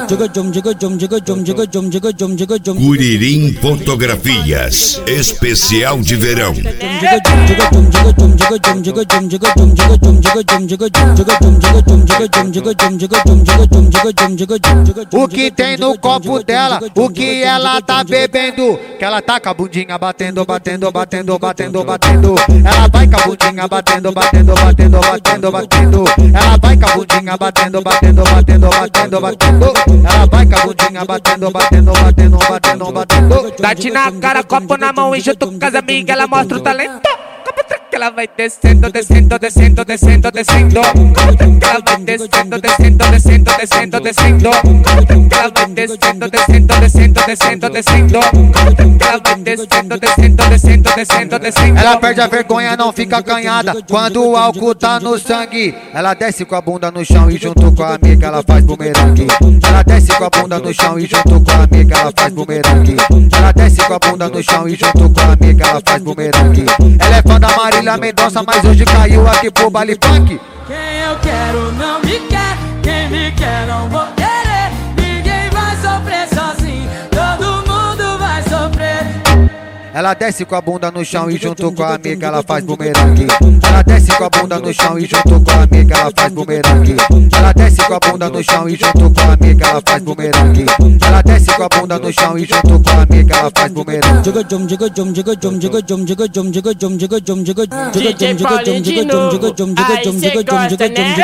Curirim Fotografias, especial de verão. O que tem no copo dela, o que ela tá bebendo, que ela tá com a bundinha batendo, batendo, batendo, batendo, batendo. Ela vai com a bundinha batendo, batendo, batendo, batendo, batendo. Ela vai com a bundinha batendo, batendo, batendo, batendo, batendo. Ela vai com a bundinha batendo, batendo, batendo, batendo, batendo. Bate na cara, copo na mão e junto com as amigas ela mostra o talento. Ela vai descendo, descendo, descendo, descendo, descendo. Ela vai descendo, descendo, descendo, descendo, descendo. Ela vai descendo, descendo, descendo, descendo, descendo. Ela vai descendo, descendo, descendo, descendo, descendo. Ela perde a vergonha, não fica acanhada quando o álcool tá no sangue. Ela desce com a bunda no chão e junto com a amiga ela faz bumerangue. Ela desce com a bunda no chão e junto com a amiga ela faz bumerangue. Ela desce com a bunda no chão e junto com a amiga ela faz bumerangue. Ela é fã da Marília Mendonça, mas hoje caiu aqui pro baile funk. Quem eu quero não me quer, quem me quer não vou querer. Ninguém vai sofrer sozinho, todo mundo vai sofrer. Ela desce com a bunda no chão e junto com a amiga ela faz bumerangue. Ela desce com a bunda no chão e junto com a amiga ela faz bumerangue. Ela desce com a bunda no chão e junto com a amiga ela faz bumerangue. Ela desce com a bunda no chão e junto com a amiga ela faz bumerangue. DJ Paulinho de novo, aí cê gosta, né?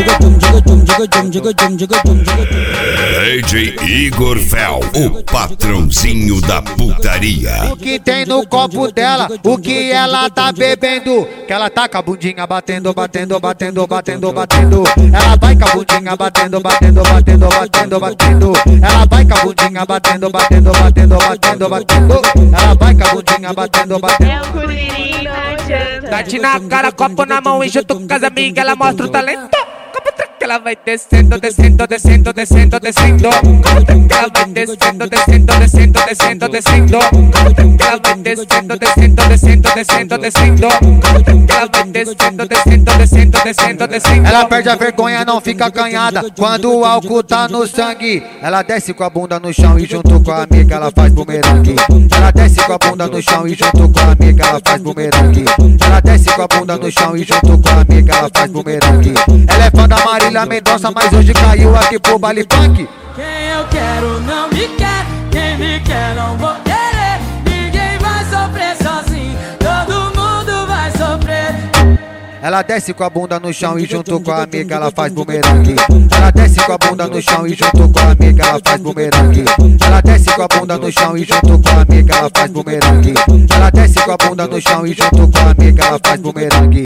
DJ Igor Fel, o patrãozinho da putaria. O que tem no copo dela, o que ela tá bebendo, que ela tá com a bundinha batendo, batendo, batendo, batendo, batendo. Ela vai com a bundinha batendo, batendo, batendo, batendo, batendo. Ela vai com a bundinha batendo, batendo, batendo, batendo, batendo. Ela vai com a bundinha batendo, batendo. É o Curirim, não adianta. Bate na cara, copo na mão e junto com as amigas ela mostra o talento. Ela vai descendo, descendo, descendo, descendo, descendo. Ela vai descendo, descendo, descendo, descendo, descendo. Ela vai descendo, descendo, descendo, descendo, descendo. Ela vai descendo, descendo, descendo, descendo, descendo. Ela perde a vergonha, não fica acanhada quando o álcool tá no sangue. Ela desce com a bunda no chão e junto com a amiga ela faz bumerangue. Ela desce com a bunda no chão e junto com a amiga ela faz bumerangue. Ela desce com a bunda no chão e junto com a amiga ela faz bumerangue. Ela é fã da Marília Mendonça, mas hoje caiu aqui pro baile funk. Quem eu quero não me quer, quem me quer não vou querer. Ninguém vai sofrer sozinho, todo mundo vai sofrer. Ela desce com a bunda no chão e junto com a amiga ela faz bumerangue. Ela desce com a bunda no chão e junto com a amiga ela faz bumerangue. Ela desce com a bunda no chão e junto com a amiga ela faz bumerangue. Ela desce com a bunda no chão e junto com a amiga ela faz bumerangue.